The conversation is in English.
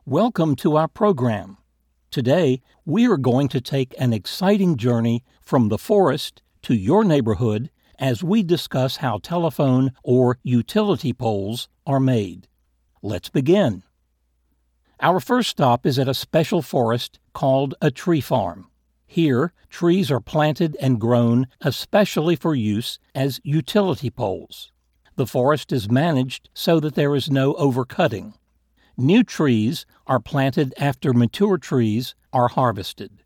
Welcome to our program. Today, we are going to take an exciting journey from the forest to your neighborhood as we discuss how telephone or utility poles are made. Let's begin. Our first stop is at a special forest called a tree farm. Here, trees are planted and grown especially for use as utility poles. The forest is managed so that there is no overcutting. New trees are planted after mature trees are harvested.